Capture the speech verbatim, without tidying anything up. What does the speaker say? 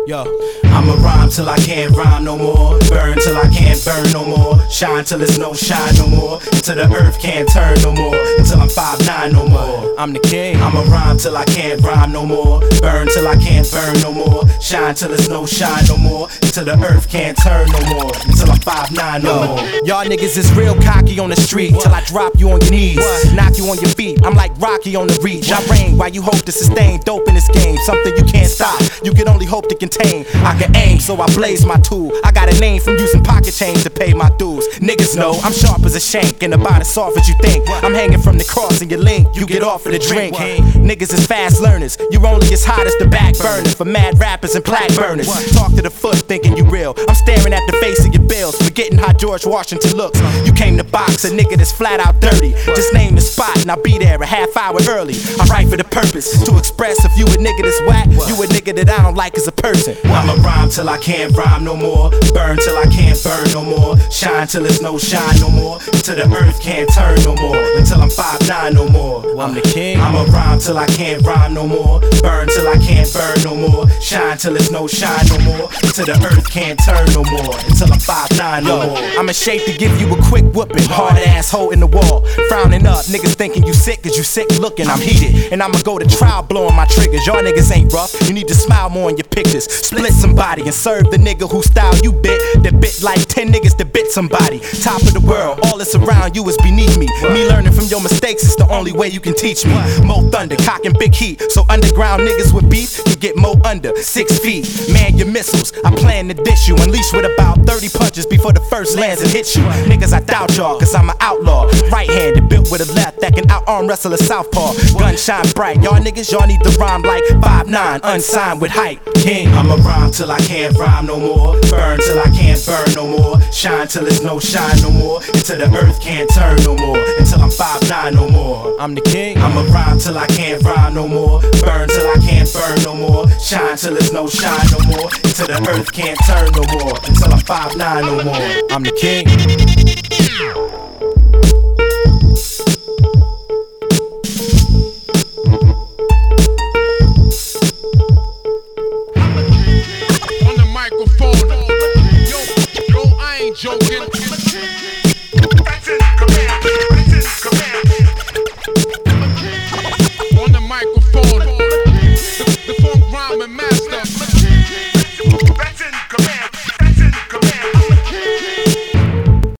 Yo, I'ma rhyme till I can't rhyme no more. Burn till I can't burn no more. Shine till there's no shine no more. Until the earth can't turn no more. Until I'm five nine no more. I'm the king. I'ma rhyme till I can't rhyme no more. Burn till I can't burn no more. Shine till there's no shine no more. Until the earth can't turn no more. Until I'm five nine no more. Y'all niggas is real cocky on the street. Till I drop you on your knees, knock you on your feet. I'm like Rocky on the reach. I reign while you hope to sustain. Dope in this game, something you can't stop. You can only hope to contain. I can aim, so I blaze my tool. I got a name from using pocket change to pay my dues. Niggas know I'm sharp as a shank and about as soft as you think. I'm hanging from the cross and your link, you get off of the drink. Niggas is fast learners, you only as hot as the back burner for mad rappers and plaque burners. Talk to the foot thinking you real. I'm staring at the face of your bills, forgetting how George Washington looks. You came to box a nigga that's flat out dirty. Just name the spot and I'll be there a half hour early. I write for the purpose to express if you a nigga that's whack, you a nigga that I don't like as a person. I'ma rhyme till I can't rhyme no more. Burn till I can't burn no more. Shine till there's no shine no more. Until the earth can't turn no more. Until I'm five nine no more. I'm the king. I'ma rhyme till I can't rhyme no more. Burn till I can't burn no more. Shine till there's no shine no more. Until the earth can't turn no more. Until I'm five nine no more. I'm in shape to give you a quick whooping. Hard asshole in the wall. Frowning up, niggas thinking you sick cause you sick looking. I'm heated and I'ma go to trial blowing my triggers. Y'all niggas ain't rough, you need to smile more in your pictures. Split somebody and serve the nigga who style you bit. That bit like ten niggas that bit somebody. Top of the world, all that's around you is beneath me. Me learning from your mistakes is the only way you can teach me. Mo thunder, cocking big heat. So underground niggas with beef can get mo under six feet. Man your missiles, I plan to dish you. Unleash with about thirty punches before the first lands and hits you. Niggas I doubt y'all cause I'm an outlaw. Right-handed, built with a left that can out-arm wrestle a southpaw. Gun shine bright, y'all niggas y'all need to rhyme like five nine, unsigned with hype. King. I'ma rhyme till I can't rhyme no more. Burn till I can't burn no more. Shine till there's no shine no more. Until the earth can't turn no more. Until I'm five nine no more. I'm the king. I'ma rhyme till I can't rhyme no more. Burn till I can't burn no more. Shine till there's no shine no more. Until the earth can't turn no more. Until I'm five nine no more. I'm the king.